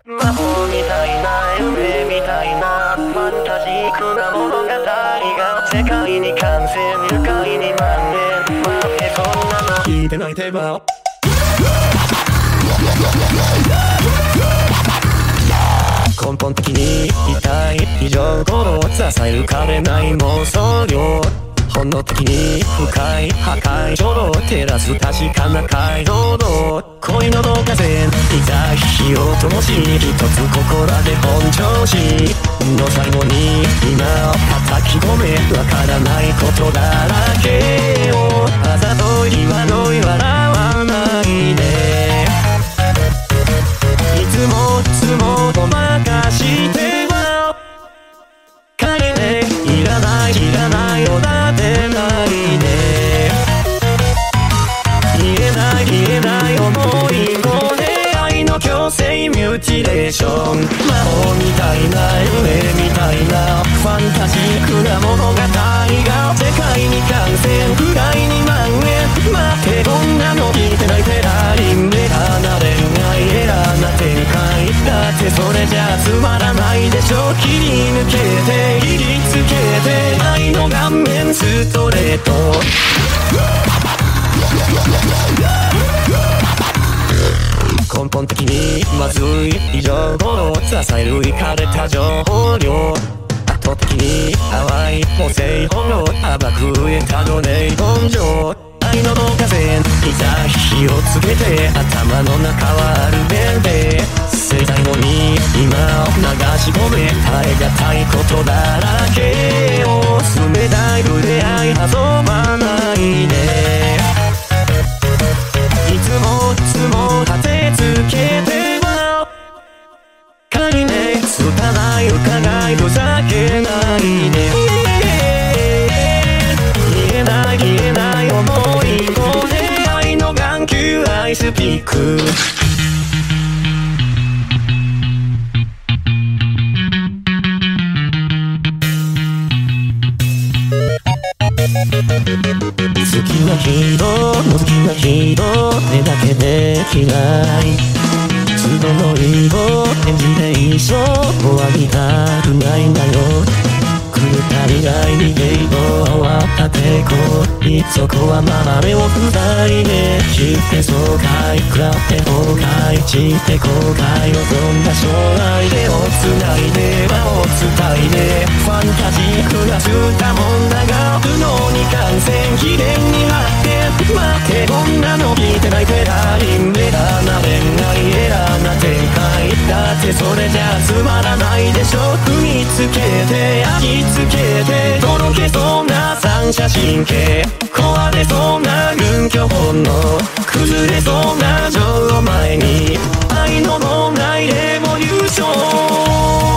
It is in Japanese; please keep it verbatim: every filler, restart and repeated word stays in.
魔法みたいな夢みたいなファンタジックな物語が世界に感染愉快に蔓延。待ってそんなの聞いてないてば根本的に痛い異常心を支えるかれない妄想量本能的に深い破壊衝動を照らす確かな解像度恋の導火線いざ火を灯し一つここらで本調子の最後に今を叩き込めわからないことだらけをあざとい惑い笑わないでいつもつもごまかしては帰れいらないいらないおだてないで言えない言えない思いの出会いの強制ミューティレーション魔法みたいな夢みたいなファンタジックな物語が世界に感染くらいに蔓延待ってこんなの聞いてないフェラリンベラな恋愛エラーな展開だってそれじゃつまらないでしょ切り抜けて切りつけて愛の顔面ストレート根本的にまずい異常語を支えるイかれた情報量圧倒的に淡い母性本能暴くエタドネイ根性愛の導火線いざ火をつけて頭の中はアルベンで最後に今を流し込め耐え難いことだらけを冷たい触れ合い遊ばないでいつもいつも立てつけては仮ね拙い伺いふざけないで言えない言えない思いの出会いの眼球アイスピック好きな人の好きな人目だけで嫌い都合のいいを演じて一生終わりたくないんだよ狂った未来にゲート終わった抵抗にそこはまめを二人でして爽快食らって崩壊して後悔望んだ将来でを繋いで輪を伝いでファンタジックなしたもんだが不能に感染秘伝に発展待ってこんなの聞いてないフェラリンベラな恋愛エラーな展開だってそれじゃつまらないでしょ踏みつけて焼きつけてとろけそうな三者神経壊れそうな軍居本能崩れそうな情を前に愛の脳内レボリューション